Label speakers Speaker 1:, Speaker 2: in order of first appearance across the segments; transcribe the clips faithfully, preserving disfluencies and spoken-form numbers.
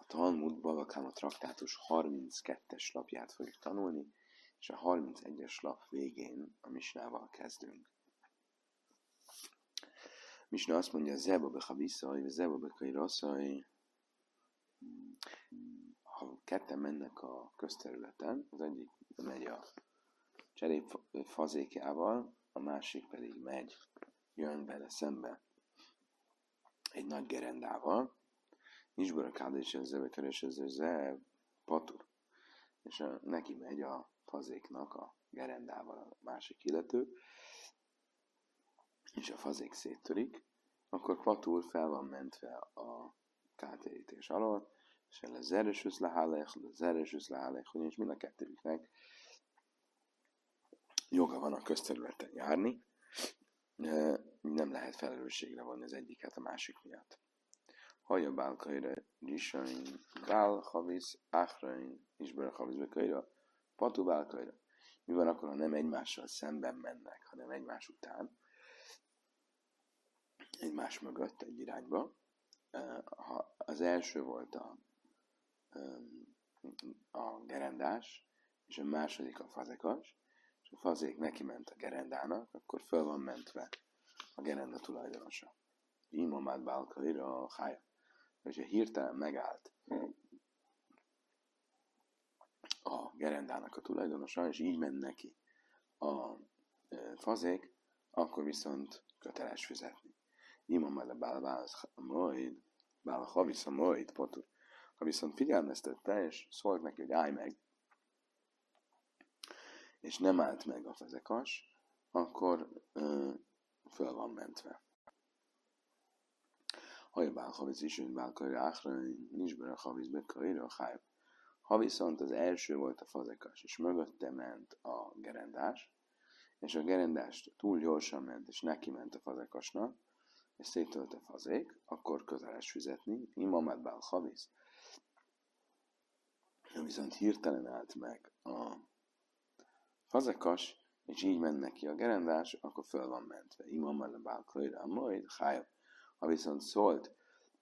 Speaker 1: Talmud Bava Kama traktátus harminckettes lapját fogjuk tanulni, és a harmincegyes lap végén a misnával kezdünk. Misna azt mondja, Zeba bechaviszaj, vagy Zeba bekairaszaj. Ha ketten mennek a közterületen, az egyik megy a cserép fazékjával, a másik pedig megy, jön vele szembe egy nagy gerendával, Nisbor a kád és ezzel bekeresező patur, és a, neki megy a fazéknak a gerendával a másik illető, és a fazék széttörik, akkor patur fel van mentve a kártérítés alól, és el a zeresüsz lehálech, a zeresüsz lehálech, és mind a kettőjüknek joga van a közterületen járni, nem lehet felelősségre vonni az egyiket a másik miatt. Haja bálkaira risain, bál havisz, áhrain, isber havisz bekaira, patu bálkaira. Mi van akkor, ha nem egymással szemben mennek, hanem egymás után, egymás mögött egy irányba. Ha az első volt a, a gerendás, és a második a fazekas, és a fazék neki ment a gerendának, akkor föl van mentve a gerenda tulajdonosa. Imamád bálkaira a hája. És ha hirtelen megállt a gerendának a tulajdonosa, és így ment neki a fazék, akkor viszont köteles fizetni. Imamád bálkaira bál havisz a majd, potur. Ha viszont figyelmeztette, és szólt neki, hogy állj meg, és nem állt meg a fazekas, akkor ö, föl van mentve. Ha bál havisz is, hogy bál kaira áhra, nincs bele havisz bekaira a hájba. Ha viszont az első volt a fazekas, és mögötte ment a gerendás, és a gerendás túl gyorsan ment, és neki ment a fazekasnak, és széttölt a fazék, akkor köteles fizetni. Imamád bál havisz. Ha viszont hirtelen állt meg a fazekas, és így ment neki a gerendás, akkor föl van mentve. Imamád bál kaira majd hájba. Ha viszont szólt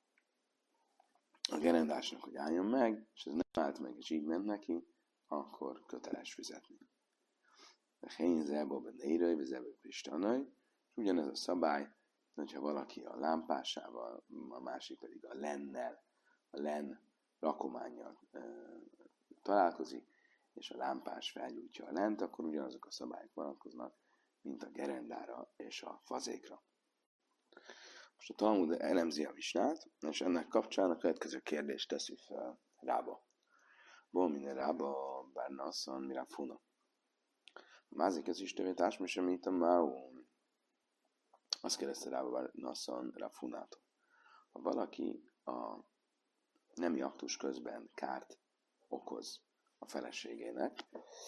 Speaker 1: a gerendásnak, hogy álljon meg, és ez nem állt meg, és így ment neki, akkor köteles fizetni. De hén zebba nérai, vagy zebba pistanai, és ugyanez a szabály, hogyha valaki a lámpásával, a másik pedig a lennel, a len rakománnyal e, találkozik, és a lámpás felgyújtja a lent, akkor ugyanazok a szabályok vonatkoznak, mint a gerendára és a fazékra. Most a Talmud elemzi a misnát, és ennek kapcsán a következő kérdést teszi fel Rába. Bo minden Rába, bár nasszan, mire funa. Mázik ez is tevét mi sem, mint a máón. Azt kérdezte Rába, bár nasszan, rá funától. Ha valaki a nemi aktus közben kárt okoz a feleségének,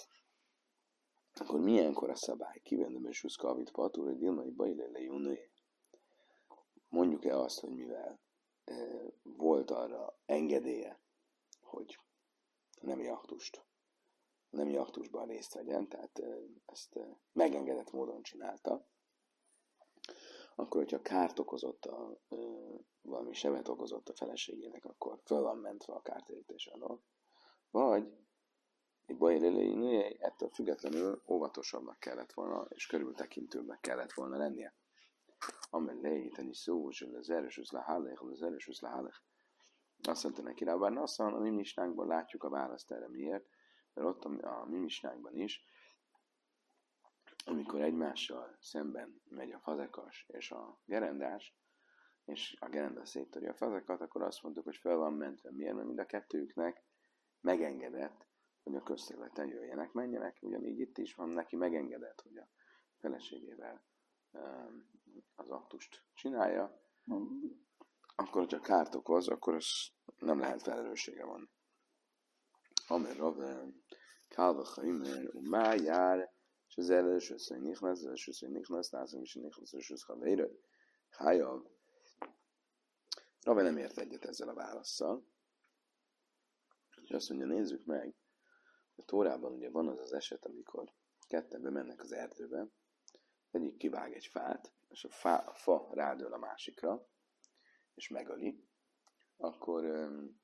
Speaker 1: akkor milyenkor a szabály? Kivendem és uszka, amit patur, hogy dilmai bajlele júnője. Mondjuk-e azt, hogy mivel e, volt arra engedélye, hogy nemi aktust, nemi aktusban részt vegyen, tehát e, ezt e, megengedett módon csinálta, akkor, hogyha kárt okozott, a, e, valami sebet okozott a feleségének, akkor föl van mentve a kártérítés alól, vagy egy bajlélői ettől függetlenül óvatosabbnak kellett volna, és körültekintőbbnek kellett volna lennie. Amellé, tenni szó, hogy az erősös lehálech, az erősös lehálech. Azt mondta neki rá, bár nasszal, a mi misnánkban látjuk a választ erre miért, mert ott a, a mi misnánkban is, amikor egymással szemben megy a fazekas és a gerendás, és a gerenda széttöri a fazekat, akkor azt mondtuk, hogy fel van mentve. Miért? Mert mind a kettőjüknek megengedett, hogy a közterületen jöjjenek, menjenek. Ugyanígy itt is van, neki megengedett, hogy a feleségével az aktust csinálja, akkor, hogyha kárt okoz, akkor ez nem lehet felelősségre vonni. Amer Rave, Kálva Chaimer, Umá jár, és az előső szó nichnasz, az előső szó nichnasz, nászom is nichnasz, az előső szó haveira, Hájav. Rave nem ért egyet ezzel a válasszal. És azt mondja, nézzük meg, a Tórában ugye van az az eset, amikor ketten bemennek az erdőbe, egyik kivág egy fát, és a fa, a fa rádől a másikra, és megöli, akkor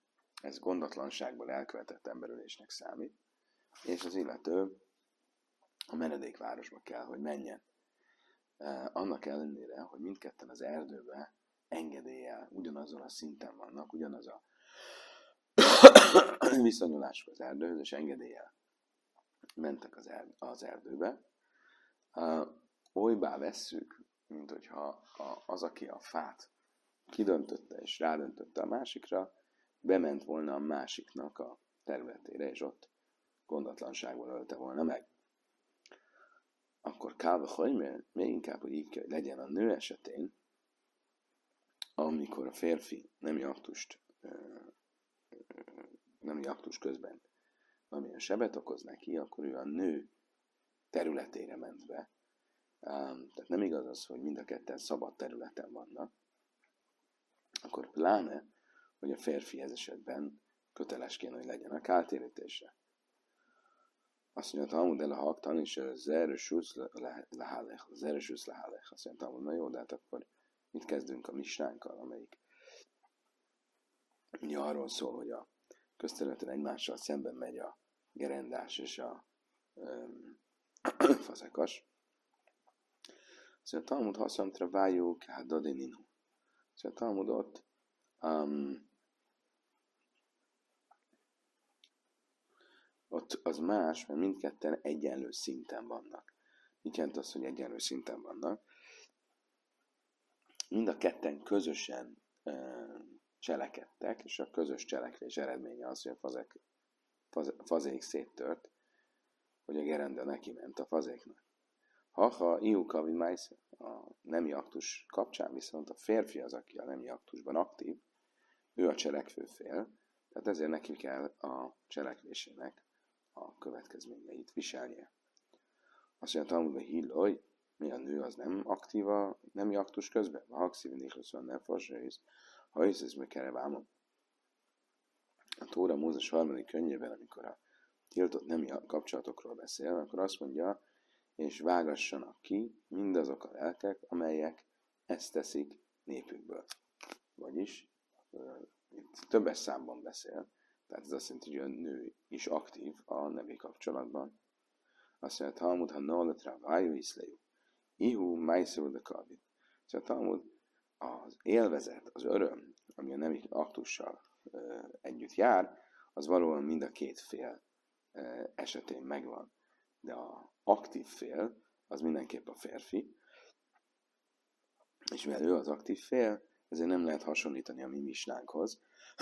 Speaker 1: ez gondatlanságból elkövetett emberölésnek számít, és az illető a menedékvárosba kell, hogy menjen. Annak ellenére, hogy mindketten az erdőbe engedéllyel ugyanazon a szinten vannak, ugyanaz a viszonyulásuk az erdőhöz, és engedéllyel mentek az, erd- az erdőbe. Uh, olybá vesszük, mint hogyha a, az, aki a fát kidöntötte és rádöntötte a másikra, bement volna a másiknak a területére, és ott gondatlanságból ölte volna meg. Akkor kálva hajmér, még inkább, hogy így kell, hogy legyen a nő esetén, amikor a férfi nemi aktust, nemi aktus közben valamilyen sebet okoz neki, akkor ő a nő területére ment be. Tehát nem igaz az, hogy mind a ketten szabad területen vannak. Akkor pláne, hogy a férfi ez esetben köteles kéne, hogy legyen a kártérítésre. Azt mondja, Talmud el a haktan, és az erősúsz lehálech, az erősúsz lehálech. Azt mondja, Talmud, na jó, de hát akkor mit kezdünk a misnánkkal, amelyik ugye arról szól, hogy a közterületen egymással szemben megy a gerendás és a um, fazekas. Azt mondja, Talmud haszamtra vájú kehá dadininu. Azt mondja, Talmud ott um, ott az más, mert mindketten egyenlő szinten vannak. Mit jelent az, hogy egyenlő szinten vannak? Mind a ketten közösen e, cselekedtek, és a közös cselekvés eredménye az, hogy a fazek, faz, fazék széttört, hogy a gerenda neki ment a fazéknak. Ha-ha iuka, mint májsz, a nemi aktus kapcsán viszont a férfi az, aki a nemi aktusban aktív, ő a cselekvő fél, tehát ezért neki kell a cselekvésének a következményeit viselnie. Azt mondja, Talmudban hilloj, mi a nő az nem aktív a nemi aktus közben? A hakszívin ikhluszon nem fasrész, ha hisz ez meg kell vámon. A Tóra Mózes harmadik könyvében, amikor a tiltott nemi kapcsolatokról beszél, akkor azt mondja, és vágassanak ki mindazok a lelkek, amelyek ezt teszik népükből. Vagyis itt többes számban beszél, tehát ez azt jelenti, hogy a nő is aktív a nemi kapcsolatban. Azt mondja, Talmud, ha nolatra vájú iszlejú, ihu májszó de kalvin. Szóval Talmud, az élvezet, az öröm, ami a nemi aktussal e, együtt jár, az valóban mind a két fél e, esetén megvan. De a aktív fél, az mindenképp a férfi, és mivel ő az aktív fél, ezért nem lehet hasonlítani a mi misnánkhoz,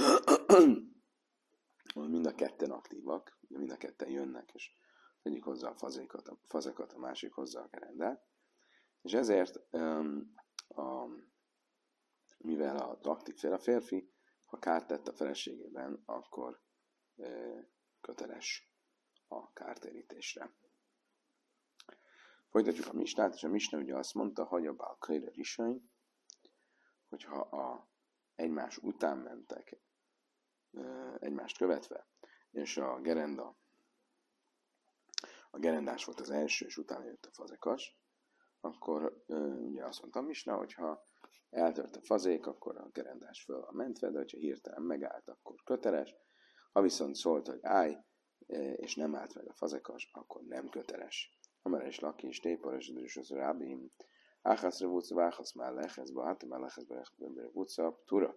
Speaker 1: mind a ketten aktívak, mind a ketten jönnek, és az egyik hozza a fazékat, a fazekat, a másik hozza a gerendát. És ezért, um, a, mivel az aktív fél a férfi, ha kárt tett a feleségében, akkor e, köteles a kártérítésre. Folytatjuk a misnát, és a misna ugye azt mondta, hogy a bálkaira risain, hogyha a egymás után mentek, egymást követve, és a gerenda, a gerendás volt az első, és utána jött a fazekas, akkor ugye azt mondtam misna, hogyha eltört a fazék, akkor a gerendás föl van mentve, de hogyha hirtelen megállt, akkor köteles. Ha viszont szólt, hogy állj, és nem állt meg a fazekas, akkor nem köteles. Amara is laki, és téparas, és az rábim, áhászra vúca, váhász már lehezbe, hát már lehezbe, vúca, tura.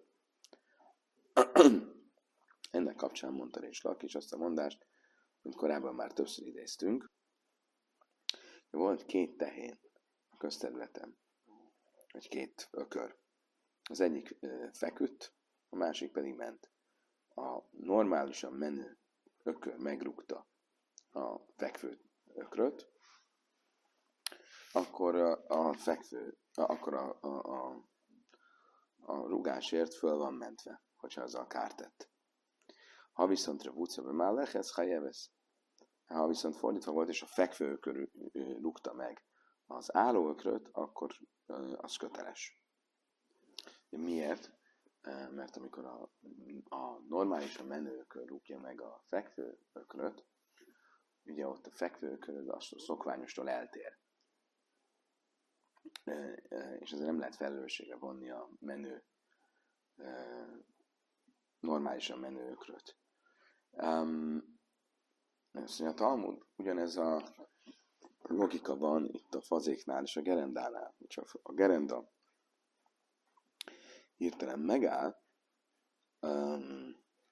Speaker 1: Ennek kapcsán mondta és laki is azt a mondást, mint korábban már többször idéztünk. Volt két tehén a közterületen, vagy két ökör. Az egyik ö, feküdt, a másik pedig ment. A normálisan menő ökör megrúgta a fekvő ökröt, akkor a, a fekvő, akkor a, a, a, a rugásért föl van mentve, hogyha azzal kárt tett. Ha viszont revúcabe már lehez, ha jevesz. Ha viszont fordítva volt, és a fekvő ökör rúgta meg az álló ökröt, akkor az köteles. Miért? Mert amikor a, a normálisan menő ökör rúgja meg a fekvő ökröt, ugye ott a fekvő ökör az a szokványostól eltér. És ezért nem lehet felelősségre vonni a menő normálisan menő ökröt. Um, azt mondja, a Talmud, ugyanez a logika van itt a fazéknál és a gerendánál. Csak a gerenda hirtelen megáll, um,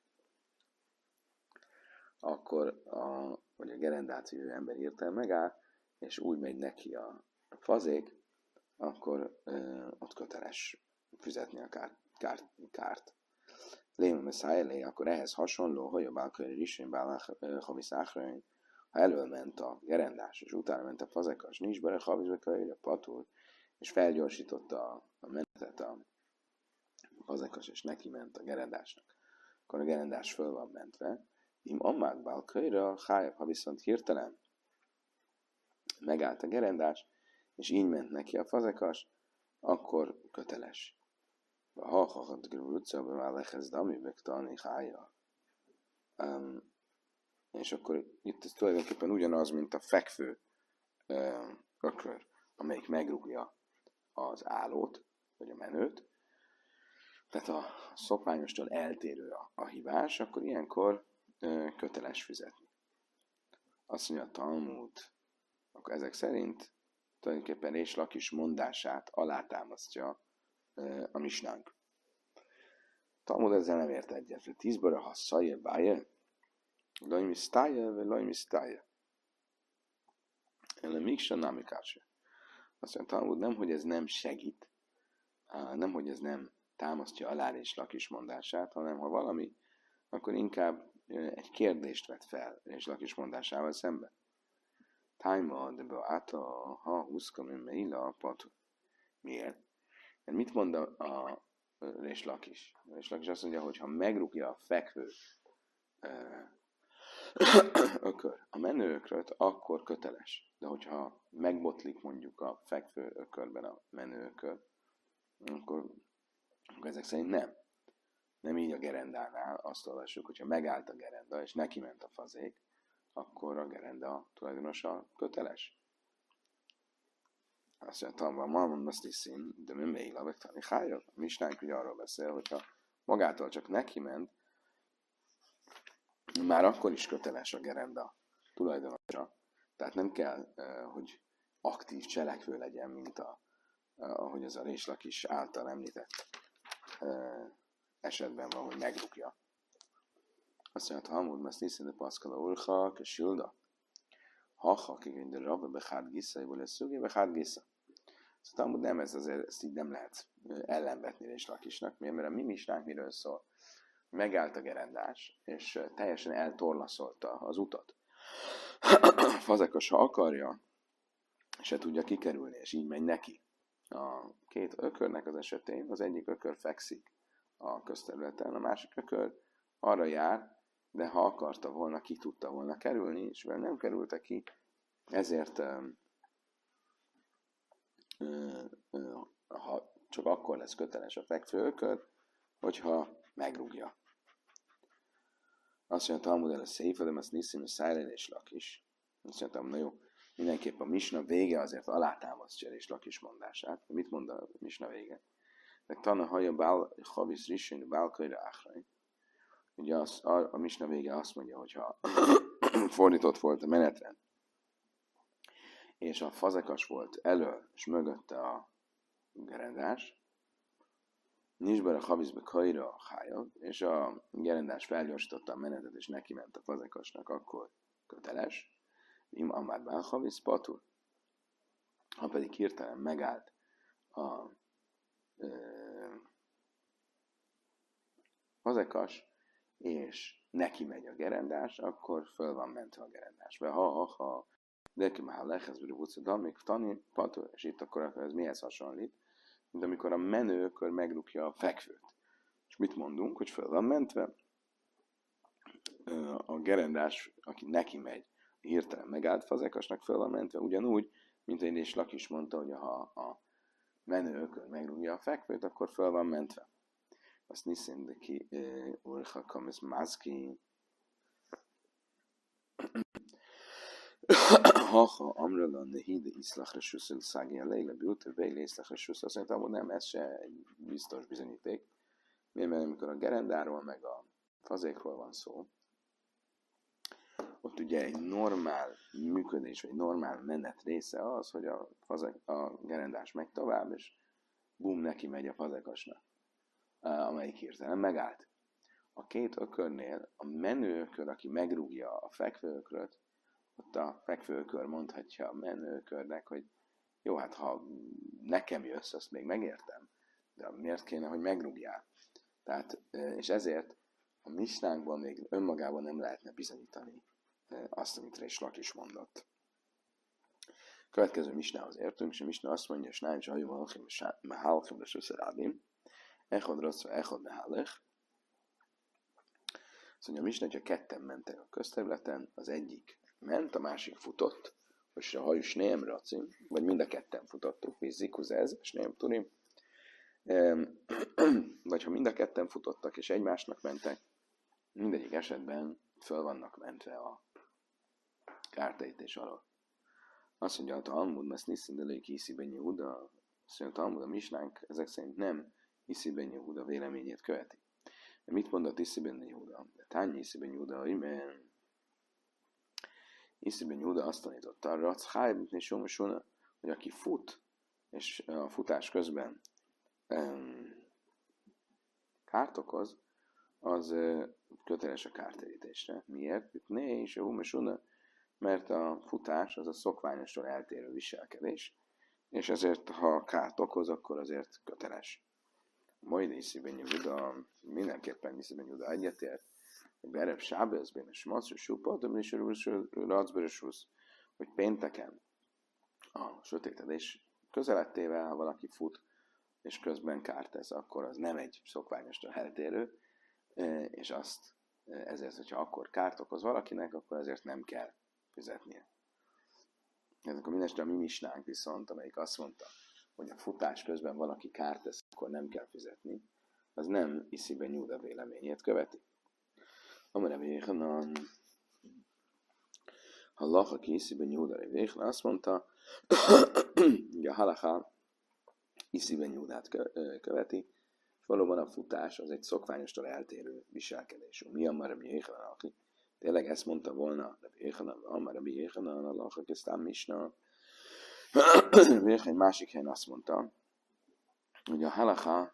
Speaker 1: akkor a, vagy a gerendát vívő ember hirtelen megáll, és úgy megy neki a fazék, akkor ö, ott köteles fizetni a kárt. kárt, kárt. Lémon szájlé, akkor ehhez hasonló, hogy a bálkönyv is, haviszáhrain, ha elölment a gerendás, és utána ment a fazekas, nincs bele, havizbekölyre, patul, és felgyorsította a, a menetet a fazekas, és neki ment a gerendásnak, akkor a gerendás föl van mentve. Im ammák bálkölyre, hájabb, ha viszont hirtelen megállt a gerendás, és így ment neki a fazekas, akkor köteles. Ha hallhat grúcában már lehez dami megtalni hája. Um, és akkor itt ez tulajdonképpen ugyanaz, mint a fekvő uh, ökör, amelyik megrúgja az állót, vagy a menőt. Tehát a szokványostól eltérő a, a hibás, akkor ilyenkor uh, köteles fizetni. Azt mondja a Talmud, akkor ezek szerint tulajdonképpen Rés Lakis mondását alátámasztja uh, a misnánk. Talmud ezzel nem ért egyet. Tízből ha szaje báje, laj misztája, vagy laj misztája. Ellen mégsem nem ikácsa. Azt mondja, Talmud nem, hogy ez nem segít, nem, hogy ez nem támasztja alá Rés Lakis mondását, hanem ha valami, akkor inkább egy kérdést vet fel Rés Lakis mondásával szemben. Tájma, de beáta, ha húszkamin meila, patu. Miért? Mert mit mond a, a Rés Lakis? Rés Lakis azt mondja, hogy ha megrúgja a fekvő ökör, a menő ökröt, akkor köteles. De hogyha megbotlik mondjuk a fekvő ökörben a menő ökör, akkor, akkor ezek szerint nem. Nem így a gerendánál. Azt olvassuk, hogyha megállt a gerenda, és neki ment a fazék, akkor a gerenda tulajdonosa köteles. Azt mondja, van malmon azt hiszem, de mi még lavegtani hája. A misnánk ugye arról beszél, hogyha magától csak neki ment, már akkor is köteles a gerenda tulajdonosa. Tehát nem kell, hogy aktív cselekvő legyen, mint a, ahogy az a Rés Lakis által említett esetben van, hogy megrúgja. Azt mondja, Talmud, mert niszem, de paszkala urha, kesilda. Ha-ha, kigény, de rabbe, behárd gisszaiból lesz szügé, behárd gissza. Szóval Talmud nem, ez azért, ezt így nem lehet ellenvetni Rés Lakisnak. Miért? Mert a mi misnánk miről szól? Megállt a gerendás, és teljesen eltorlaszolta az utat. Fazekas, ha akarja, se tudja kikerülni, és így megy neki. A két ökörnek az esetén az egyik ökör fekszik a közterületen, a másik ökör arra jár, de ha akarta volna, ki tudta volna kerülni, és mivel nem kerülte ki, ezért ö, ö, ö, ha csak akkor lesz köteles a fekvő ökör, hogyha megrúgja. Azt mondja, Talmud el a széfa, de azt niszem, hogy szájlen és Lakis. Azt mondtam, na jó, mindenképp a misna vége azért alátámasztja Rés Lakis mondását. Mit mond a misna vége? Meg tanna haja bál, havisz risén, bálkölyre áhrain. Ugye az, a, a misna vége azt mondja, hogyha fordított volt a menetrend, és a fazekas volt elől, és mögötte a gerendás, nincs bele havizbe kajra a hája, és a gerendás felgyorsította a menetet, és neki ment a fazekasnak, akkor köteles. Im amár bál haviz patur. Ha pedig hirtelen megállt a ö, fazekas, és neki megy a gerendás, akkor föl van mentve a gerendás. Ha, ha, ha, de ki már lehez, hogy a még tani, patur, és itt akkor ez mihez hasonlít? Mint amikor a menőkör megrúgja a fekvőt. És mit mondunk, hogy föl van mentve? A gerendás, aki neki megy, hirtelen megállt fazekasnak föl van mentve, ugyanúgy, mint egy Rés Lakis mondta, hogy ha a menőkör megrúgja a fekvőt, akkor föl van mentve. Azt niszem, de ki urha kamis mászki. Ha-ha amrölan híde iszlachra suszil szági a legle bültő, begle iszlachra suszil. Azt mondtam, hogy nem, ez se egy biztos bizonyíték. Miért? Mert amikor a gerendáról meg a fazékról van szó, ott ugye egy normál működés, vagy normál menet része az, hogy a, fazek, a gerendás megy tovább, és bum, neki megy a fazekasnak, amelyik hirtelen megállt. A két ökörnél a menő ökör, aki megrúgja a fekvő ökröt, ott a fekvő ökör mondhatja a menő ökörnek, hogy jó, hát ha nekem jössz, azt még megértem, de miért kéne, hogy megrúgjál? Tehát, és ezért a misnánkban még önmagában nem lehetne bizonyítani azt, amit Résh Lakish mondott. Következő misnához értünk, és a misna azt mondja, és nájn csajjú halchim, mehalchim, és összerádim, echod rosszva, echod mehalech. Azt mondja, a misna, hogyha ketten mentek a közterületen, az egyik ment, a másik futott, és a hajus nem racim, vagy mind a ketten futottuk, és zikuzez, és nem turim. Vagy ha mind a ketten futottak, és egymásnak mentek, mindegyik esetben föl vannak mentve a kártérítés alól. Azt mondja, a Talmud, mert Niszindelék Iszi ben Yehuda, azt mondja, a Talmud, a misnánk ezek szerint nem Iszi ben Yehuda véleményét követi. De mit mondott Iszi ben Yehuda? De tányi Iszi ben Yehuda, imen Iszi ben Yehuda azt tanította arra, hogy aki fut, és a futás közben um, kárt okoz, az uh, köteles a kártérítésre. Miért? Né, és a mert a futás az a szokványostól eltérő viselkedés, és ezért, ha kárt okoz, akkor azért köteles. Majd Iszi-ben Yehuda, mindenképpen Iszi-ben Yehuda egyetért, hogy Berev Sábezben és Masszú Súpatom és Racberesúsz, hogy pénteken a sötétedés közelettével, ha valaki fut, és közben kárt tesz, akkor az nem egy szokványostól eltérő, és azt ezért, hogyha akkor kárt okoz valakinek, akkor ezért nem kell fizetnie. Ezek a mindestre a mi misnánk viszont, amelyik azt mondta, hogy a futás közben valaki kárt tesz, akkor nem kell fizetni, az nem Iszi ben Yehuda véleményét követi. Amire Véhanan, ha lacha ki Iszi ben Yehuda Véhanan azt mondta, hogy a halacha Iszi ben Yehudát követi, és valóban a futás az egy szokványostól eltérő viselkedésű. Mi amire Véhanan, aki tényleg ezt mondta volna, amire Véhanan, a lacha kezdtem misna, egy másik helyen azt mondta, hogy a halacha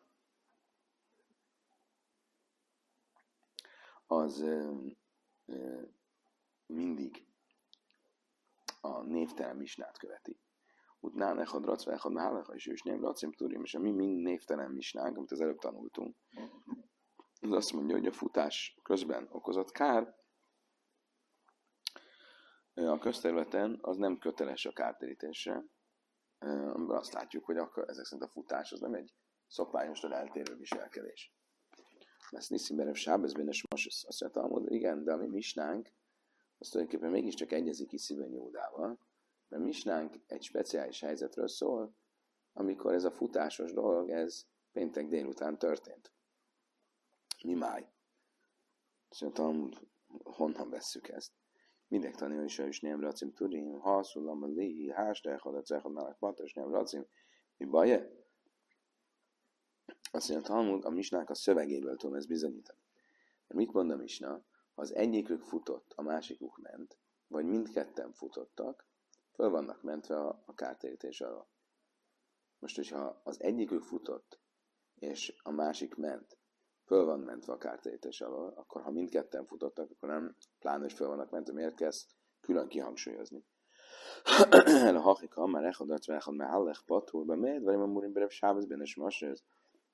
Speaker 1: az ö, ö, mindig a névtelen misnát követi. Utnán echad rac, echad halacha, és ő is nem racim turim, és a mi mind névtelen misnánk, amit az előbb tanultunk, az azt mondja, hogy a futás közben okozott kár, a közterületen az nem köteles a kártérítésre, amiben azt látjuk, hogy akkor ezek szerint a futás az nem egy szokványostól eltérő viselkedés. Ezt Niszi Berev Sábezben és most azt mondja, hogy igen, de a mi misnánk, az tulajdonképpen mégiscsak egyezik Iszi ben Yehudával, mert misnánk egy speciális helyzetről szól, amikor ez a futásos dolog, ez péntek délután történt. Mi máj? Azt mondja, honnan vesszük ezt? Mindek tanulja is, hogy nem racim tudim, halszullam a léhi, hástel, hadat, zehad, nálak, patos, nem racim, mi baje? Azt mondja, Talmud, a misnák a szövegéből tudom ezt bizonyítani. De mit mond a misna? Ha az egyikük futott, a másikuk ment, vagy mindketten futottak, föl vannak mentve a, a kártérítés alól. Most, hogyha az egyikük futott, és a másik ment, föl van mentve a kártérítés alól, akkor ha mindketten futottak, akkor nem, pláne, hogy föl vannak mentve, miért kell ezt külön kihangsúlyozni? El a hachika, már echodat, vechad, már hallech, patul, be miért, vagy a murim berev sábezben, és masrez.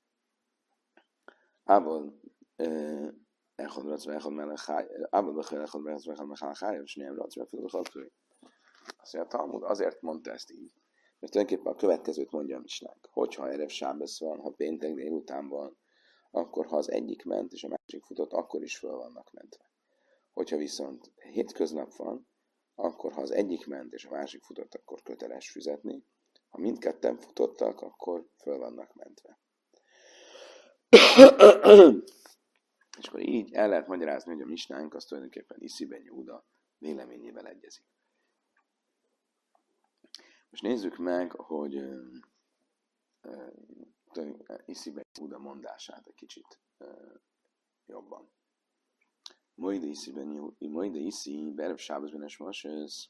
Speaker 1: Ával echad rac, vechad, mellek háj, ával bechel, echad, vechad, mellek háj, és nem rac, vechad, vechad, vechad. Azt mondja, Talmud azért mondta ezt így, mert tulajdonképpen a következőt mondja a misnánk. Hogyha erev sábesz van, ha péntek délután van, akkor ha az egyik ment és a másik futott, akkor is föl vannak mentve. Hogyha viszont hétköznap van, akkor ha az egyik ment és a másik futott, akkor köteles fizetni. Ha mindketten futottak, akkor föl vannak mentve. És akkor így el lehet magyarázni, hogy a misnánk az tulajdonképpen Iszi ben Yehuda véleményével egyezik. Most nézzük meg, hogy iszi be Júda mondását egy kicsit uh, jobban. Moide iszi ben Moide iszi berev sábaz benes vasez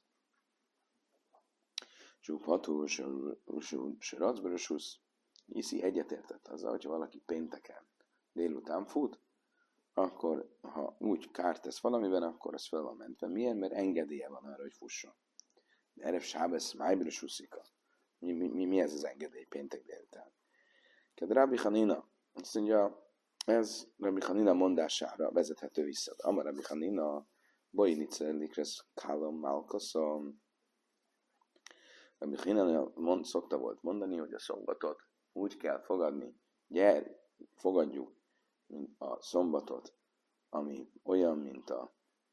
Speaker 1: Zsúpható se racbörösusz iszi egyetértett azzal, hogyha valaki pénteken délután fut, akkor ha úgy kárt tesz valamiben, akkor az fel van mentve. Milyen? Mert engedélye van arra, hogy fusson. De erev sábez májbörösuszika. Mi, mi, mi ez az engedély péntek délután? Ked Rabbi Hanina, azt mondja, ez Rabbi Hanina mondására vezethető vissza. Amar Rabbi Hanina, Boinice, Likresz, Kálom, Malkoszom. Rabbi Hanina mond, szokta volt mondani, hogy a szombatot úgy kell fogadni, gyere, fogadjuk a szombatot, ami olyan, mint a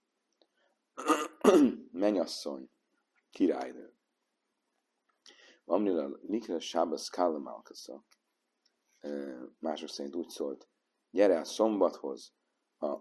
Speaker 1: mennyasszony, királynő. Amrila Likresz, Sábasz, Kálom, Malkoszom. Mások szerint úgy szólt, gyere a szombathoz a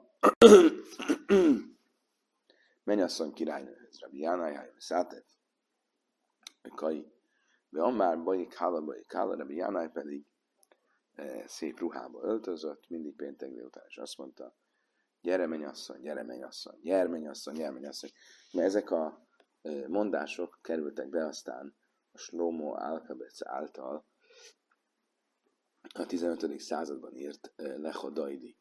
Speaker 1: mennyasszony királynőhöz. Rabbi Jánájáj, Szátev, Kai, be Amár, Bajik, Hála, Bajik, Hála, Rabbi Jánáj pedig e, szép ruhába öltözött, mindig péntek délután, és azt mondta, gyere mennyasszony, gyere mennyasszony, gyere mennyasszony, gyere mennyasszony. Mert ezek a e, mondások kerültek be aztán a Shlomo Alkabec által a tizenötödik században írt uh, Lecha Daidi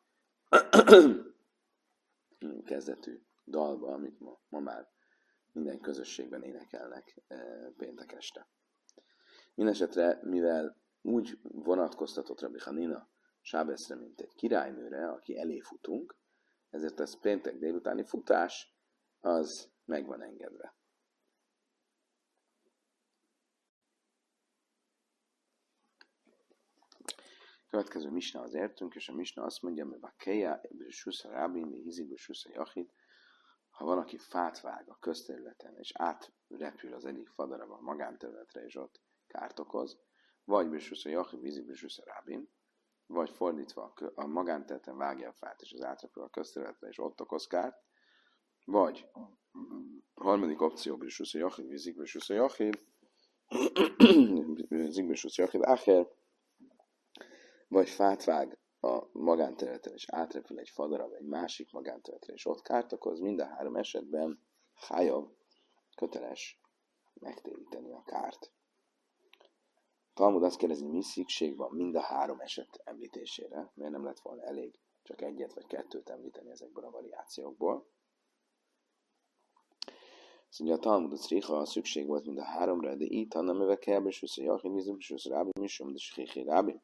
Speaker 1: kezdetű dalba, amit ma, ma már minden közösségben énekelnek uh, péntek este. Mindenesetre, mivel úgy vonatkoztatott Rabbi Hanina Sábeszre, mint egy királynőre, aki elé futunk, ezért ez péntek délutáni futás, az meg van engedve. Következő misnához értünk, és a misna azt mondja, hogy a keja, Susza Rábin, mi hízik, Susza Jachid, ha valaki fát vág a közterületen, és átrepül az egyik fadarabban a magánterületre, és ott kárt okoz, vagy Susza Jachid, hízik, Susza Rábin, vagy fordítva a magánterületen vágja a fát, és az átrepül a közterületre, és ott okoz kárt, vagy a harmadik opció, Susza Jachid, hízik, Susza Jachid, hízik, Susza Jachid, Acher, vagy fát vág a magánterületen, és átrepül egy fadarab egy másik magánterületre, és ott kárt okoz, mind a három esetben Hájav köteles megtéríteni a kárt. Talmud azt kérdezi, mi szükség van mind a három eset említésére, miért nem lett volna elég csak egyet vagy kettőt említeni ezekből a variációkból. Azt mondja, a Talmud a Cricha szükség volt mind a háromra, de itt hanem öve kell, és hogy Jachid, Mizum, és Rábi, Misum, de Schichi Rábi.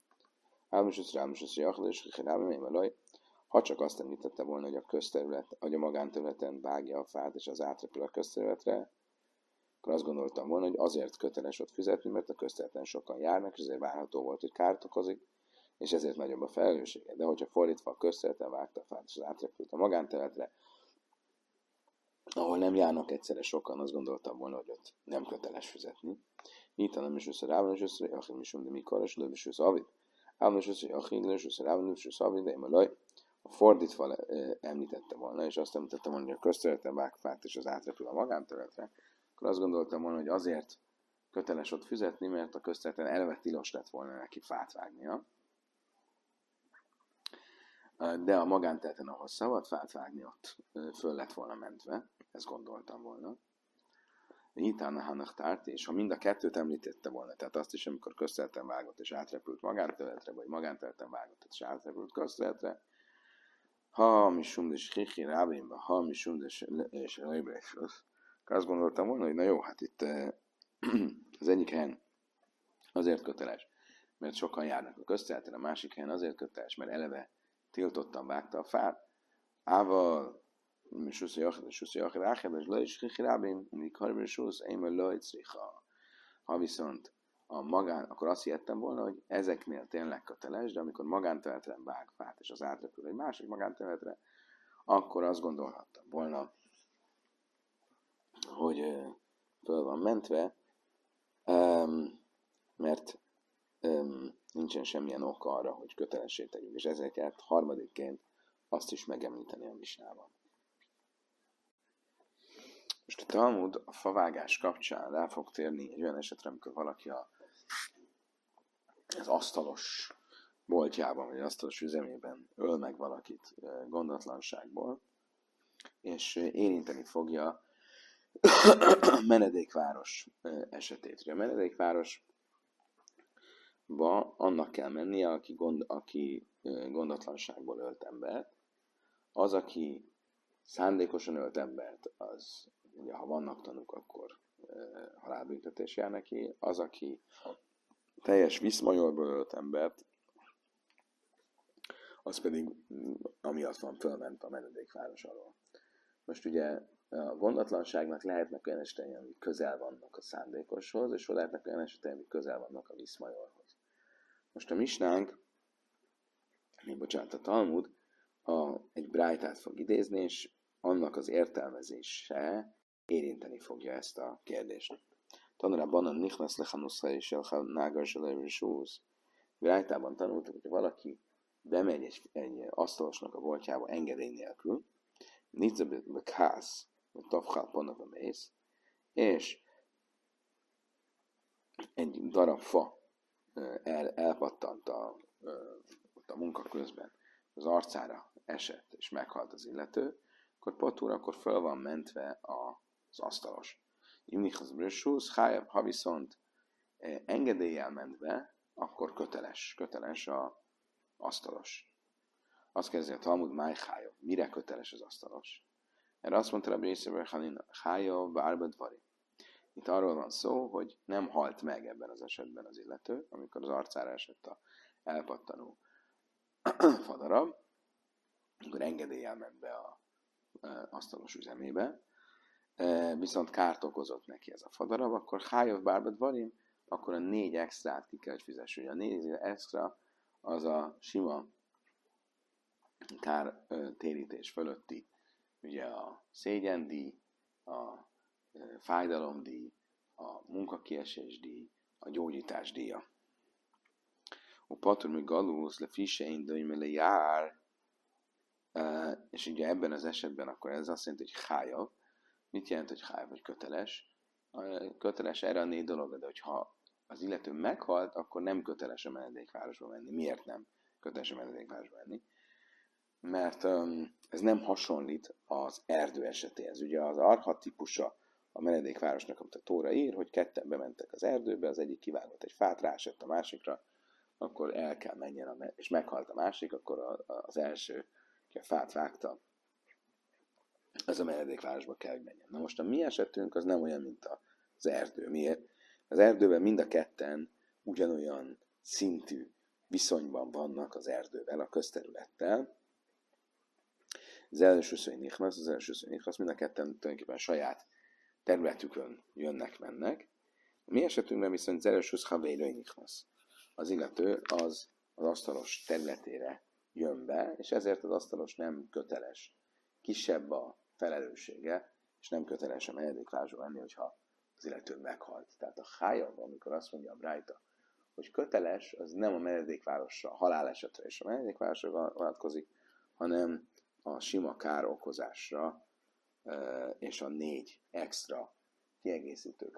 Speaker 1: Ha csak azt említette volna, hogy a közterület, hogy a magánterületen vágja a fát, és az átrepül a közterületre, akkor azt gondoltam volna, hogy azért köteles ott fizetni, mert a közterületen sokan járnak, és ezért várható volt, hogy kárt okozik, és ezért nagyobb a felelőssége. De hogyha fordítva a közterületen vágta a fát, és az átrepült a magánterületre, ahol nem járnak egyszerre sokan, azt gondoltam volna, hogy ott nem köteles fizetni. Itt nem is össze rá van, és össze rá, és de mikor, és löv is össze avid. Álmos össze, hogy Achilles, össze Rávanus, össze Avid, de Imalaj, a fordítva említette volna, és azt említette volna, hogy a közterületen vág fát, és az átrepül a magánterületre, akkor azt gondoltam volna, hogy azért köteles ott fizetni, mert a közterületen eleve tilos lett volna neki fát vágnia. De a magánterületen, ahol szabad fát vágni, ott föl lett volna mentve, ezt gondoltam volna. Nyitán Hannak tárt, és ha mind a kettőt említette volna, tehát azt is, amikor közterületen vágott és átrepült magánterületre, vagy magánterületen vágott és átrepült közterületre, ha mi sundes Hichi Rábinba, ha mi sundes és Lejbreshoz, akkor azt gondoltam volna, hogy na jó, hát itt az egyik helyen azért köteles, mert sokan járnak a közterületen, a másik helyen azért köteles, mert eleve tiltottan vágta a fát, ával Mishus Yachid, Mishus Yachid, Achid, és le is Hichi Rábin, mikor Mishus, Eimer Lajcricha. Ha viszont a magán, akkor azt hihettem volna, hogy ezeknél tényleg köteles, de amikor magánterületre vág fát, és az átrepül egy másik magánterületre, akkor azt gondolhattam volna, hogy föl van mentve, mert nincsen semmilyen oka arra, hogy kötelessé tegyük, és ezeket harmadikként azt is megemlíteni a misnában. Most a Talmud a favágás kapcsán rá fog térni egy olyan esetre, amikor valaki a az asztalos boltjában, vagy asztalos üzemében öl meg valakit gondatlanságból, és érinteni fogja menedékváros esetét. Ugye a menedékvárosba annak kell mennie, aki, gond, aki gondatlanságból ölt embert. Az, aki szándékosan ölt embert, az, ugye, ha vannak tanúk, akkor halálbüntetés jár neki. Az, aki teljes viszmajorból ölt embert, az pedig amiatt van fölment a menedékváros alól. Most ugye a gondatlanságnak lehetnek olyan esetei, amik közel vannak a szándékoshoz, és lehetnek olyan esetei, amik közel vannak a viszmajorhoz. Most a misnánk, mi bocsánat, a Talmud, a, egy brájtát fog idézni, és annak az értelmezése érinteni fogja ezt a kérdést. Tanulában a nichnasz lechanuszha és elnágarzsalajrisúz. Brájtában tanultuk, hogy valaki bemegy egy, egy asztalosnak a boltjába engedély nélkül, Nitze bekász, vagy tavchál ponnak a mész, és egy darab fa el, elpattant a, a munka közben, az arcára esett, és meghalt az illető, akkor patúra, akkor föl van mentve az asztalos. Imnichaz brössúz, ha viszont engedéllyel ment be, akkor köteles, köteles az asztalos. Azt kezdje a Talmud, máj hájov. Mire köteles az asztalos? Erre azt mondta Rabbi Yisrael Hanina, hájov bárba dvari. Itt arról van szó, hogy nem halt meg ebben az esetben az illető, amikor az arcára esett a elpattanó fadarab, akkor engedéllyel ment be az asztalos üzemébe, viszont kárt okozott neki ez a fadarab, akkor hájov bárba dvari, akkor a négy extrát ki kell, hogy fizessük. A négy extra az a sima kártérítés fölötti, ugye a szégyendíj, a fájdalomdíj, a munkakiesésdíj, a gyógyításdíja. A patur mi galúz le fisein döjmele jár, és ugye ebben az esetben akkor ez azt jelenti, hogy hájav. Mit jelent, hogy hájav, vagy köteles? Köteles erre a négy dologra, de hogyha az illető meghalt, akkor nem köteles a menedékvárosba menni. Miért nem köteles a menedékvárosba menni? Mert um, ez nem hasonlít az erdő esetéhez. Ugye az arhat típusa a menedékvárosnak, amit a Tóra ír, hogy ketten bementek az erdőbe, az egyik kivágott egy fát, rásett a másikra, akkor el kell menjen, a me- és meghalt a másik, akkor a, a, az első, aki a fát vágta, az a menedékvárosba kell, hogy menjen. Na most a mi esetünk az nem olyan, mint az erdő. Miért? Az erdőben mind a ketten ugyanolyan szintű viszonyban vannak az erdővel, a közterülettel. Az első szőny nichnasz, az első szőny nichnasz, mind a ketten tulajdonképpen saját területükön jönnek-mennek. A mi esetünkben viszont az első szhavérői nichnasz. Az illető az az asztalos területére jön be, és ezért az asztalos nem köteles. Kisebb a felelőssége, és nem köteles a menedékvárosba menni, hogyha az illető meghalt. Tehát a hájav, amikor azt mondja a Brájta, hogy köteles, az nem a menedékvárosra, a halálesetre és a menedékvárosra vonatkozik, hanem a sima kár okozásra és a négy extra kiegészítő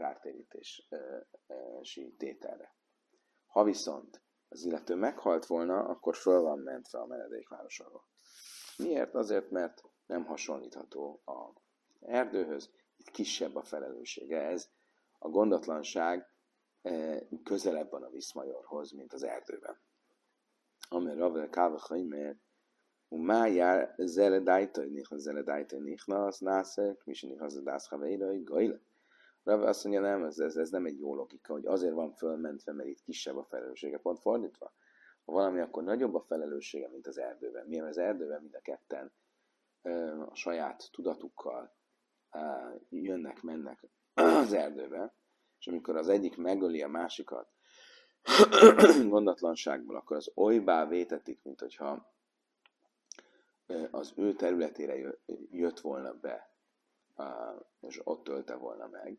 Speaker 1: kártérítési tételre. Ha viszont az illető meghalt volna, akkor föl van mentve a menedékvárosról. Miért? Azért, mert nem hasonlítható az erdőhöz, itt kisebb a felelőssége. Ez a gondatlanság közelebb van a viszmajorhoz, mint az erdőben. Amely Ravel Kávachaimer, Májár zeledájtai nichna, zeledájtai nichna, az nászek, mi se nichna, az dászhaveirai, gajle. Ravel azt mondja, nem, ez, ez, ez nem egy jó logika, hogy azért van fölmentve, mert itt kisebb a felelőssége. Pont fordítva. Ha valami, akkor nagyobb a felelőssége, mint az erdőben. Miért? Az erdőben mind a ketten a saját tudatukkal jönnek, mennek az erdőbe, és amikor az egyik megöli a másikat gondatlanságból, akkor az olybá vétetik, mint hogyha az ő területére jött volna be, és ott ölte volna meg.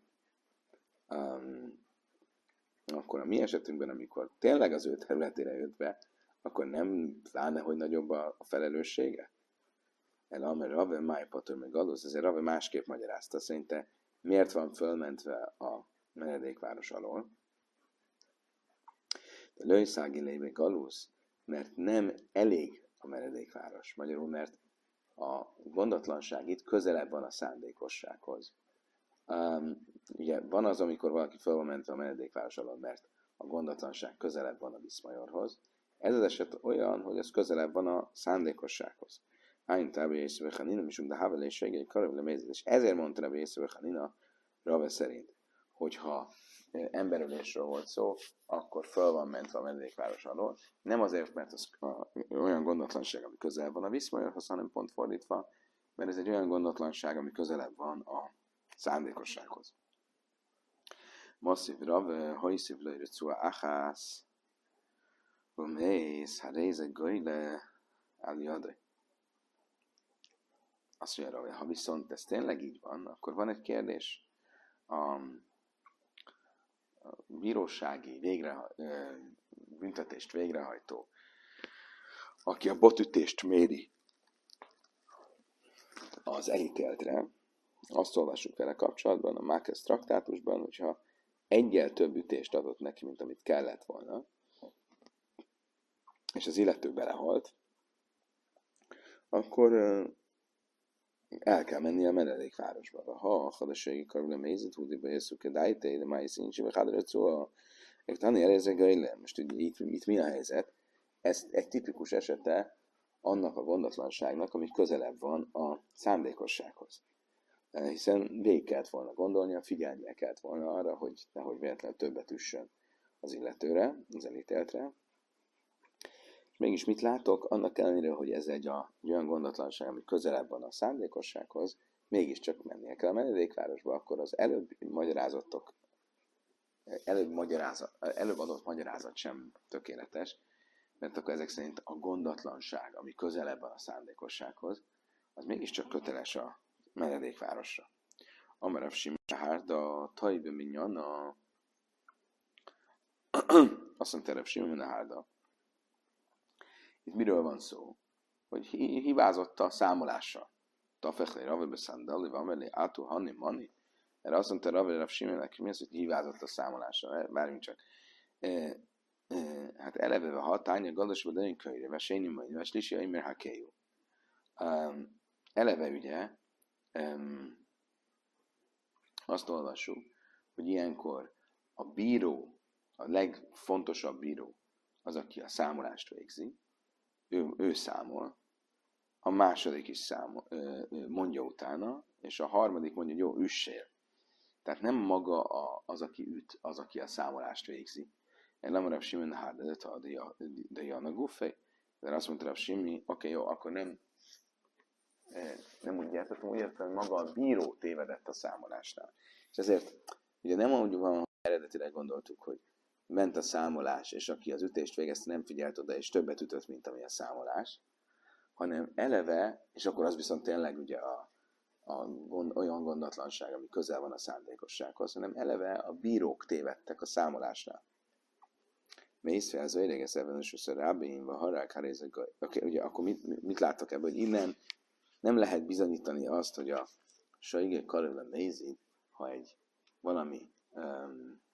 Speaker 1: Akkor a mi esetünkben, amikor tényleg az ő területére jött be, akkor nem pláne, hogy nagyobb a felelőssége? El amer Rave máj patur meg adóz, ezért Rave másképp magyarázta, szerinte miért van fölmentve a menedékváros alól. Lőjszági lébe galusz, mert nem elég a menedékváros. Magyarul, mert a gondatlanság itt közelebb van a szándékossághoz. Um, ugye van az, amikor valaki fel van mentve a menedékváros alól, mert a gondatlanság közelebb van a viszmajorhoz. Ez az eset olyan, hogy ez közelebb van a szándékossághoz. Ájn tábé észrevehanina, misunk de havelésségei karabile mézet. És ezért mondta Rabbi észrevehanina Rave szerint, hogyha emberölésről volt szó, akkor föl van mentve a menedékváros alól. Nem azért, mert az olyan gondatlanság, ami közel van a viszmajorhoz, hanem pont fordítva, mert ez egy olyan gondatlanság, ami közelebb van a szándékossághoz. Masszív Rav, hajszív lőjre cua achász, mész, ha réze gajle, áljadaj. Azt mondja Rav, ha viszont ez tényleg így van, akkor van egy kérdés. A bírósági végre, büntetést végrehajtó, aki a botütést méri az elítéltre, azt olvassuk vele kapcsolatban, a Mákesz traktátusban, hogyha egyel több ütést adott neki, mint amit kellett volna, és az illető belehalt, akkor el kell menni a menedékvárosba. Ha a hadasági karula mézit húdiba észük, dájté, de máj színcsi, vagy hadaracó, egy tani erézegailen. Most ugye itt, itt mi a helyzet? Ez egy tipikus esete annak a gondatlanságnak, ami közelebb van a szándékossághoz. Hiszen végig kellett volna gondolnia, figyelnie kellett volna arra, hogy nehogy véletlenül többet üssön az illetőre, az elítéltre. És mégis mit látok? Annak ellenére, hogy ez egy, a, egy olyan gondatlanság, ami közelebb van a szándékossághoz, mégiscsak mennie kell a menedékvárosba, akkor az előbb magyarázatok, előbb, magyarázat, előbb adott magyarázat sem tökéletes, mert akkor ezek szerint a gondatlanság, ami közelebb van a szándékossághoz, az mégiscsak köteles a menedékvárosra. Amarav Simahár, de a Tajbe Minyan, a azt mondta Rav Simahár, de itt miről van szó? Hogy hibázott a számolással. Tafechlé Rave Beszandali, Vamelé Átú Hanni Mani. Erre azt mondta Rave Rav Simahárnak, mi az, hogy hibázott a számolással? Várjunk csak. E, e, hát eleve a hatánya, gazdaságban, de önkönyvre, vesényi majd, veslisi, aimer hakéjú. Eleve ugye, um, azt olvassuk, hogy ilyenkor a bíró, a legfontosabb bíró, az, aki a számolást végzi, ő, ő számol, a második is számol, mondja utána, és a harmadik mondja, hogy jó, üssél. Tehát nem maga a, az, aki üt, az, aki a számolást végzi. Én nem Rav Simon Hárdedet a de Jana Guffé, de azt mondta Rav Simi, oké, okay, jó, akkor nem nem úgy értettem, úgy értettem, hogy maga a bíró tévedett a számolásnál. És ezért ugye nem úgy van, hogy eredetileg gondoltuk, hogy ment a számolás, és aki az ütést végezte, nem figyelt oda, és többet ütött, mint ami a számolás, hanem eleve, és akkor az viszont tényleg ugye a, a gond, olyan gondatlanság, ami közel van a szándékossághoz, hanem eleve a bírók tévedtek a számolásnál. Mész fel, az éreges elvenesőször rábénva, harák, harézek, oké, ugye akkor mit, mit láttok ebből, hogy innen nem lehet bizonyítani azt, hogy a saigé karöle nézi, ha egy valami um,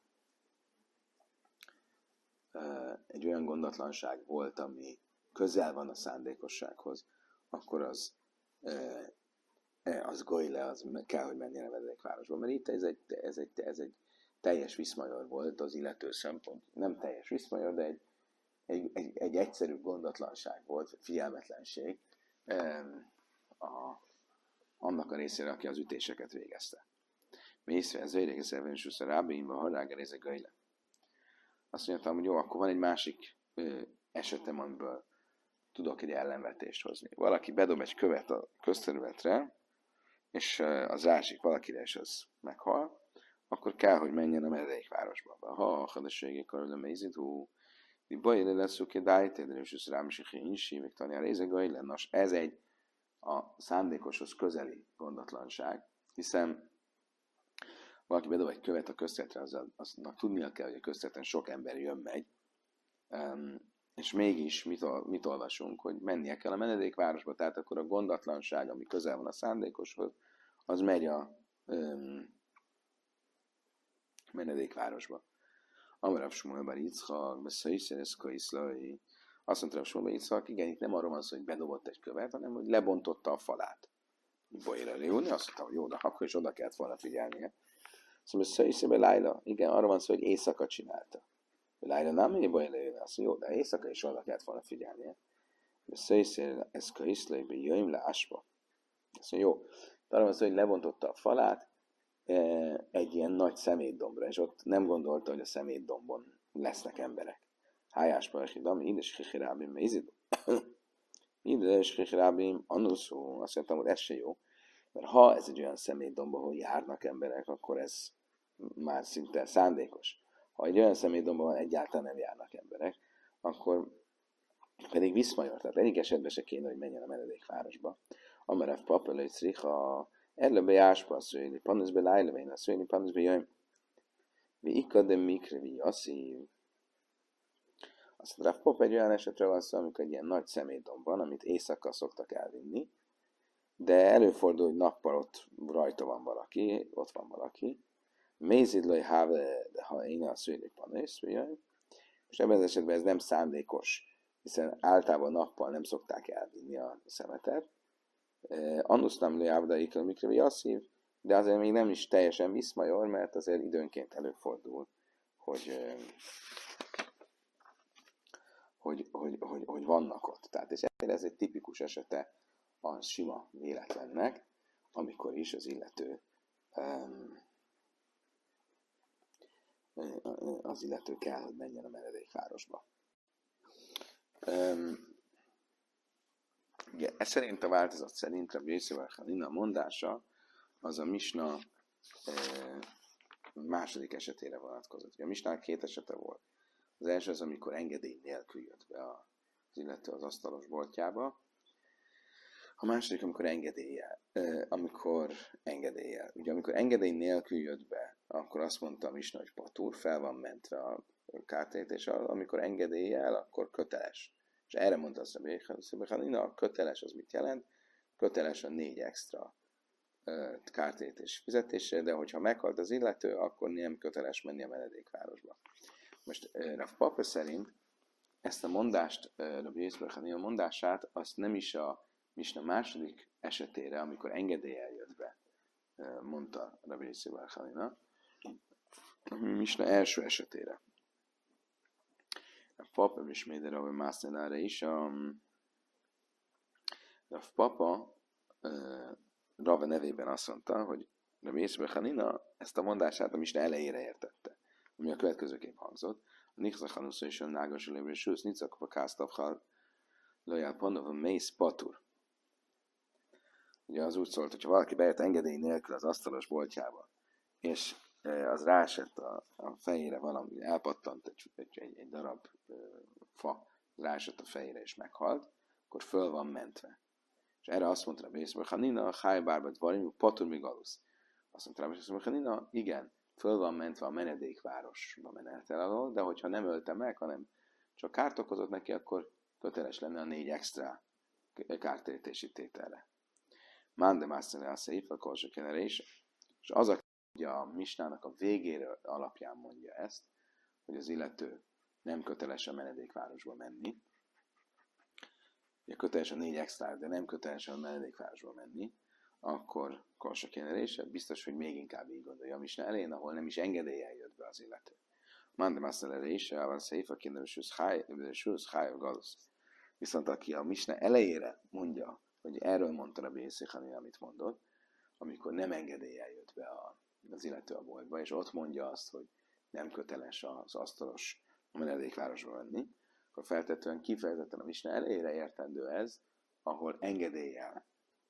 Speaker 1: uh, egy olyan gondatlanság volt, ami közel van a szándékossághoz, akkor az uh, az gojle, az kell, hogy menjen a menedékvárosba. Mert itt ez egy, ez, egy, ez egy teljes viszmajor volt az illető szempont. Nem teljes viszmajor, de egy, egy, egy, egy egyszerű gondatlanság volt, figyelmetlenség. Um, A, annak a részére, aki az ütéseket végezte. Mészve ez védeges elvenesősz a rábénba, harrágeréze gajle. Azt mondtam, hogy jó, akkor van egy másik ö, esetem, amiből tudok egy ellenvetést hozni. Valaki bedob egy követ a közterületre, és ö, az rásik valakire, és az meghal, akkor kell, hogy menjen a menedékvárosba. Ha a hadaségi karol a mézidú, mi bajle lesz, hogy dájtédre, és rám is a hénysi, még tanulja réze gajle. Nos, ez egy a szándékoshoz közeli gondatlanság, hiszen valaki bedob egy követ a közterületre, az, aznak tudnia kell, hogy a közterületen sok ember jön-megy, és mégis mit, mit olvasunk, hogy mennie kell a menedékvárosba, tehát akkor a gondatlanság, ami közel van a szándékoshoz, az megy a um, menedékvárosba. Amarav Shmuel bar Yitzchak, beszéjszer ez kaiszlai. Azt mondta, hogy Shmuel bar Yitzchak, igen, itt nem arról van szó, hogy bedobott egy követ, hanem hogy lebontotta a falát. Bojra léulni, azt mondta, hogy jó, de akkor is oda kellett volna figyelnie. Szóval beszéjszer Lájla, igen, arról van szó, hogy éjszaka csinálta. Lájla nem, hogy bojra léulni, azt mondja, jó, de éjszaka is oda kellett volna figyelnie. Beszéjszer ez kaiszlai, jöjjön le aspa. Azt mondja, jó, de arról van szó, hogy lebontotta a falát, egy ilyen nagy szemétdombra, és ott nem gondolta, hogy a szemétdombon lesznek emberek. Hájás parachidam, ídes hichirábim, mézid? Ídes hichirábim, annuszó, azt mondtam, hogy ez se jó, mert ha ez egy olyan szemétdomb, ahol járnak emberek, akkor ez már szinte szándékos. Ha egy olyan szemétdomban van, egyáltalán nem járnak emberek, akkor pedig viszmajor, tehát egyik esetben se kéne, hogy menjen a menedékvárosba. Amerev papelőt szriha, erre bejáspa a szőni, panaszbe lájlevein, a szőni panaszbe jöjjön. Mi ikadem mikre, mi asszív. Azt mondta, pap egy olyan esetre van szó, amikor egy ilyen nagy szemétdomb van, amit éjszaka szoktak elvinni, de előfordul, hogy nappal ott rajta van valaki, ott van valaki. Mézidlai háve, de ha én a szőni panaszbe jöjjön. És ebben az esetben ez nem szándékos, hiszen általában nappal nem szokták elvinni a szemetet. Annusz nem lőjávdaikről mikre jasszív, de azért még nem is teljesen viszmajor, mert azért időnként előfordul, hogy, hogy, hogy, hogy, hogy vannak ott. Tehát és ez egy tipikus esete a sima véletlennek, amikor is az illető az illető kell, hogy menjen a menedékvárosba. Ugye, ez szerint a változat szerint a Bészével Hanina mondása az a misna e, második esetére vonatkozott. Ugye a misnának két esete volt. Az első az, amikor engedély nélkül jött be az illető az asztalos boltjába. A második, amikor engedéllyel. E, amikor engedéllyel. Ugye amikor engedély nélkül jött be, akkor azt mondta a misna, hogy patúr, fel van mentve a kártérítés, amikor engedéllyel, akkor köteles. És erre mondta azt a Béchanina, a köteles az mit jelent? Köteles a négy extra kártérítés fizetésére, de hogyha meghalt az illető, akkor nem köteles menni a menedékvárosba. Most Rav Papa szerint ezt a mondást, Rabbi Béchanina mondását, azt nem is a misna második esetére, amikor engedéllyel jött be, mondta Rabbi Béchanina, a misna első esetére. A papa is méder, ahogy mászenára is. A, a papa uh, Rava nevében azt mondta, hogy Rabbi Hanina ezt a mondását a misna elejére értette, ami a következőképp hangzott. A Nichzachanusza és a Nágas Lébre Sősz Nicakva Kásztavhal Lajál Panova Mész Patur. Ugye az úgy szólt, hogyha valaki bejött engedély nélkül az asztalos boltjába, és az ráesett a, a fejére valami, elpattant egy, egy, egy, egy darab e, fa, ráesett a fejére és meghalt, akkor föl van mentve. És erre azt mondta a Bészber Hanina, Hájbárbet Varim, Patur Migalusz. Azt mondta a Bészber Hanina, igen, föl van mentve a menedékvárosba menetel alól, de hogyha nem ölte meg, hanem csak kárt okozott neki, akkor köteles lenne a négy extra kártérítési tételre. Mande Mászene a Szeifa, Kolsakenerése. És az a ugye a misnának a végére alapján mondja ezt, hogy az illető nem köteles a menedékvárosba menni. Ugye köteles a négy extra, de nem köteles a menedékvárosba menni, akkor korsakénerése, biztos, hogy még inkább így gondolja a misna elején, ahol nem is engedéllyel jött be az illető. Mandem azt elérése, van széfa kinderesősz háj galusz. Viszont aki a misna elejére mondja, hogy erről mondta a Bészékhani, amit mondott, amikor nem engedéllyel jött be a az illető a boltba, és ott mondja azt, hogy nem köteles az asztalos a menedékvárosba menni, akkor feltetően kifejezetten a misna elejére értendő ez, ahol engedéllyel,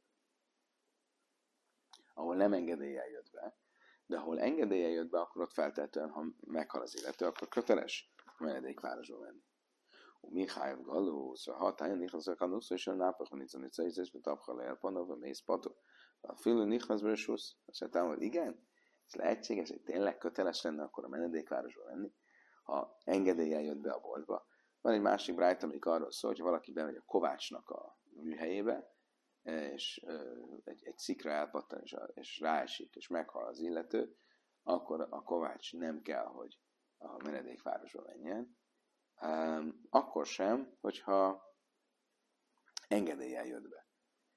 Speaker 1: ahol nem engedéllyel jött be, de ahol engedéllyel jött be, akkor ott feltetően, ha meghal az illető, akkor köteles a menedékvárosba menni. Mihály Galósz, a hatály, Nichasz a Kanusz, és a Nápachonica, Nica, és ez betapchal el, Panova, Mész, Pato. A fülő Nichasz Bősusz, azt mondtam, hogy igen, ez lehetséges, hogy tényleg köteles lenne akkor a menedékvárosba menni, ha engedéllyel jött be a boltba. Van egy másik brájt, amik arról szól, hogy valaki bemegy a kovácsnak a műhelyébe, és egy, egy szikra elpattan, és, és ráesik, és meghal az illető, akkor a kovács nem kell, hogy a menedékvárosba menjen, akkor sem, hogyha engedéllyel jött be.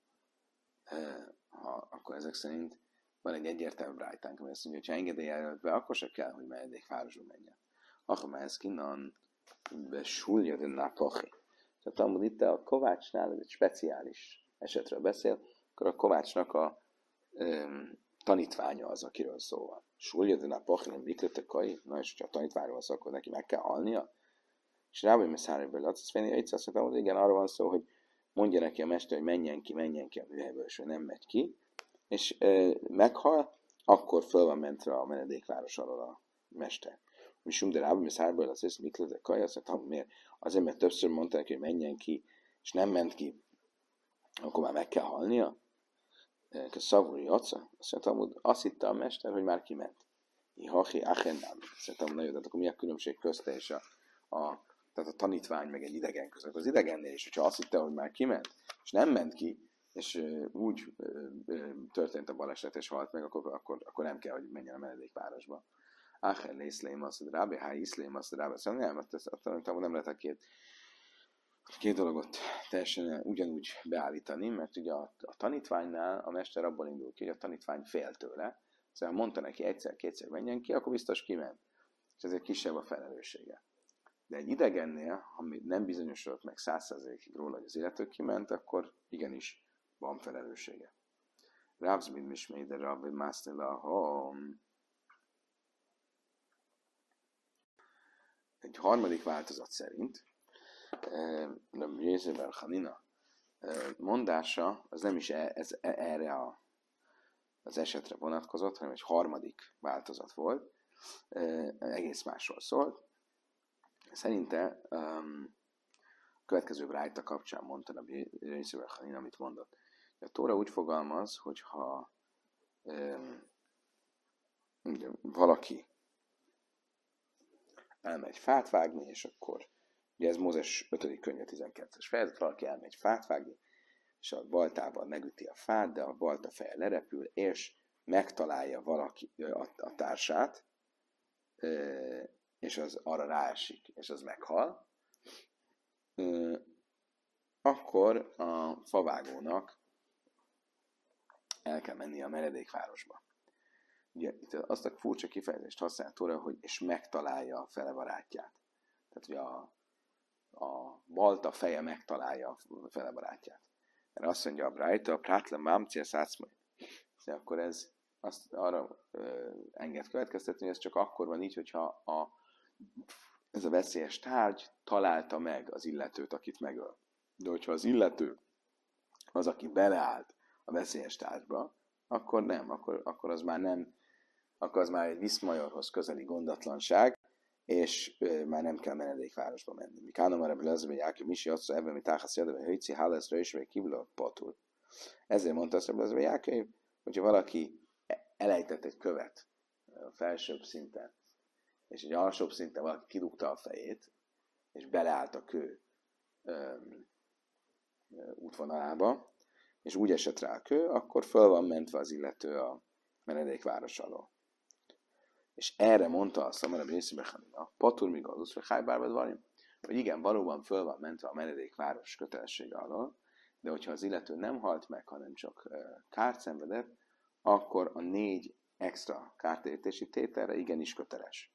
Speaker 1: Ha, akkor ezek szerint van egy egyértelmű brájtánk, ami azt mondja, hogy ha engedéllyel jött be, akkor se kell, hogy menedékvárosba menjen. Ha ez kinan besúlja de napachi. Tehát amúgy itt a kovácsnál, ez egy speciális esetről beszél, akkor a kovácsnak a um, tanítványa az, akiről szó van. Súlja de napachi, nem viklötekai, na és ha a tanítványról szól, akkor neki meg kell halnia. És rábaj messzáréből látsz, azt mondja, azt mondtam, hogy igen, arról van szó, hogy mondja neki a mester, hogy menjen ki, menjen ki a műhelyből, és ő nem megy ki, és e, meghal, akkor föl van mentve a menedékváros alól a mester. Mi sum de rábaj messzáréből látsz, hogy viklötekai, azt mondtam, miért? Azért, mert többször mondta neki, hogy menjen ki, és nem ment ki, akkor már meg kell halnia. Szavúri Jaca, azt mondtam, azt hitte a mester, hogy már kiment. Ihachi achenám. Azt mondtam, na jó, de akkor mi a különbség közte és a, a, tehát a tanítvány meg egy idegen között. Az idegennél is, hogyha azt hitte, hogy már kiment, és nem ment ki, és uh, úgy uh, uh, történt a baleset, és halt meg, akkor, akkor, akkor nem kell, hogy menjen a menedékvárosba. Achen lészlém azt, hogy rábé, há iszlém azt, hogy rábé. Szóval nem, azt mondtam, nem lehet a két Két dologot teljesen ugyanúgy beállítani, mert ugye a, a tanítványnál a mester abból indul ki, hogy a tanítvány fél tőle. Szóval mondta neki egyszer-kétszer menjen ki, akkor biztos kiment. És ezért kisebb a felelőssége. De egy idegennél, ami nem bizonyosodott meg száz százalékig róla, hogy az illető kiment, akkor igenis van felelőssége. Rávzmid misméde rabbi másztila hom. Egy harmadik változat szerint Rabbi Yezir bar Hanina mondása, az nem is ez, erre a, az esetre vonatkozott, hanem egy harmadik változat volt, egész másról szólt. Szerinte um, a következő brájta kapcsán mondta Rabbi Yezir bar Hanina, amit mondott. A Tóra úgy fogalmaz, hogy ha um, valaki elmegy fát vágni, és akkor ugye ez Mózes ötödik könyve tizenkettes fejezet, valaki elmegy fát vágni, és a baltával megüti a fát, de a balta feje lerepül, és megtalálja valaki a, a társát, és az arra ráesik, és az meghal, akkor a favágónak el kell menni a menedékvárosba. Ugye itt azt a furcsa kifejezést használt Tóra, hogy és megtalálja a fele barátját. Tehát ugye a a balta feje megtalálja a fele barátját. Mert azt mondja a Brájta, a Prátlen Mámcia Szácmai. Akkor ez azt arra ö, enged következtetni, hogy ez csak akkor van így, hogyha a, ez a veszélyes tárgy találta meg az illetőt, akit megöl. De hogyha az illető az, aki beleállt a veszélyes tárgyba, akkor nem, akkor, akkor az már nem, akkor az már egy viszmajorhoz közeli gondatlanság, és ö, már nem kell menedékvárosba menni. Mikánam arra belezve, Jákib Misi azt ebben, mi táhasz jadva, hőci, háleszre és még kívül a patul. Ezért mondta azt, hogy Jákib, hogyha valaki elejtett egy követ a felsőbb szinten, és egy alsóbb szinten valaki kidugta a fejét, és beleállt a kő ö, ö, útvonalába, és úgy esett rá a kő, akkor föl van mentve az illető a menedékváros alól. És erre mondta a Szamara Bészébe Hanina, Patur Migalusz, vagy Hájbárbad Varim, hogy igen, valóban föl van mentve a menedékváros kötelessége alól, de hogyha az illető nem halt meg, hanem csak kárt szenvedett, akkor a négy extra kártérítési tételre igenis köteles.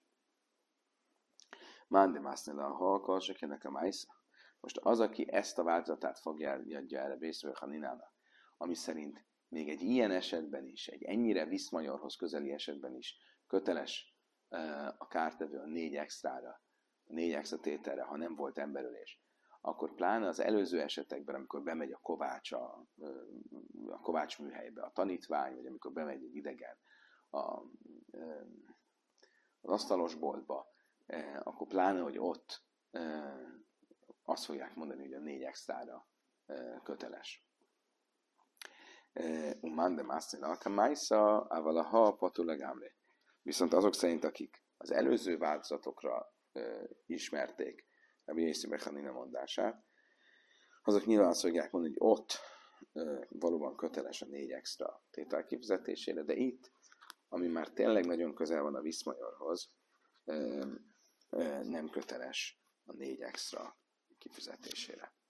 Speaker 1: Mande Másznila a halkalsakének a májsza. Most az, aki ezt a változatát fogja adja erre Bészébe Haninának, ami szerint még egy ilyen esetben is, egy ennyire viszmajorhoz közeli esetben is köteles uh, a kártevő a négy extrára, a négy extra tételre, ha nem volt emberölés, akkor pláne az előző esetekben, amikor bemegy a kovács a, a kovács műhelybe, a tanítvány, vagy amikor bemegy egy idegen a, az asztalosboltba, akkor pláne, hogy ott azt fogják mondani, hogy a négy extrára köteles. Umande mászina, a májsza, ával a ha patulagámre. Viszont azok szerint, akik az előző változatokra uh, ismerték a Bészébe Hanina mondását, azok nyilván azt fogják mondani, hogy ott uh, valóban köteles a négy extra tétel kifizetésére, de itt, ami már tényleg nagyon közel van a viszmajorhoz, uh, nem köteles a négy extra kifizetésére.